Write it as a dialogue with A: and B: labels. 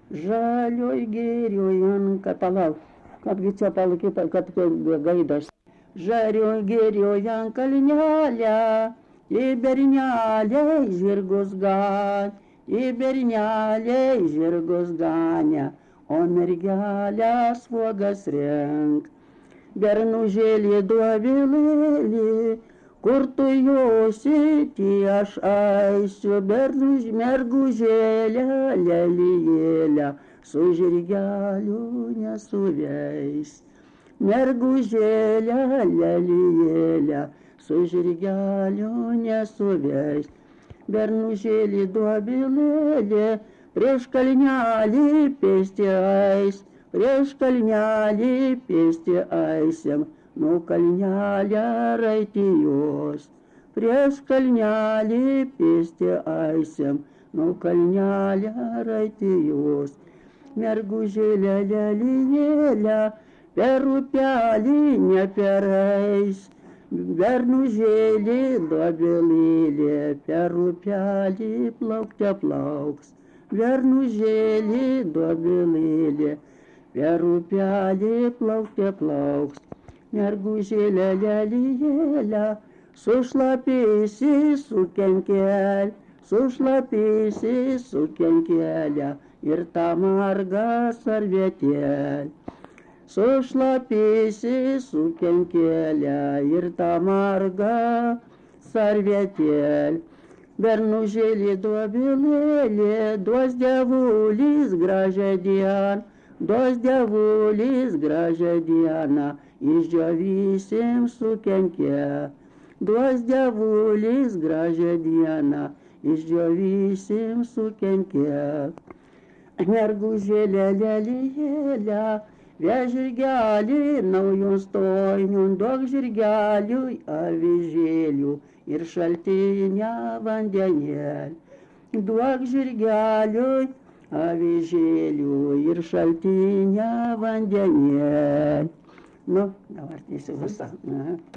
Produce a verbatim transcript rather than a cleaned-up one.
A: Žalioj girioj ant palauk, kadgi čia palaukit, kad gaidos. Žalioj girioj ant kalnelio, į bernelę žirgus gan, į bernelę žirgus ganė, o mergelė svogas renk. Bernužėlį duovilėlį, kur tu josi, tai aš aisiu, bernuž mergužėlę, lelijėlę, su žirgeliu nesuveis. Mergužėlę, lelijėlę, su žirgeliu nesuveis. Bernužėlį duovilėlį, prieš kalnelį pėsti ais, prieš kalnelį pėsti aisėm, nu kalnelę raitijos. Prieš kalnelį pėsti aisėm, nu kalnelę raitijos. Mergužėlė lelijėlė, per upelį nepereis. Bernužėlį duobelėlė, per upelį plaukte plauks. Bernužėlį duobelėlė, per upelį plaukte plauks. Mergužėlė lelijėlė, sušlapėsi su kenkel, sušlapėsi su kenkelė ir tą margą sarvetėlę. Sušlapėsi su kenkelė ir tą margą sarvetėlę. Bernužėlį duobelėlė, duos dievulis gražią dieną, duos dievulis gražią dieną, išdžiovysim su kenke. Duos dievulis gražią dieną, išdžiovysim su kenke. Mergužėlė lelijėlė, veš žirgelį naujų stojnių, duok žirgeliui avižėlių ir šaltinę vandenėlį. Duok žirgeliui avižėlių ir šaltinę vandenėlį. Nu, dabar tiesiog visą.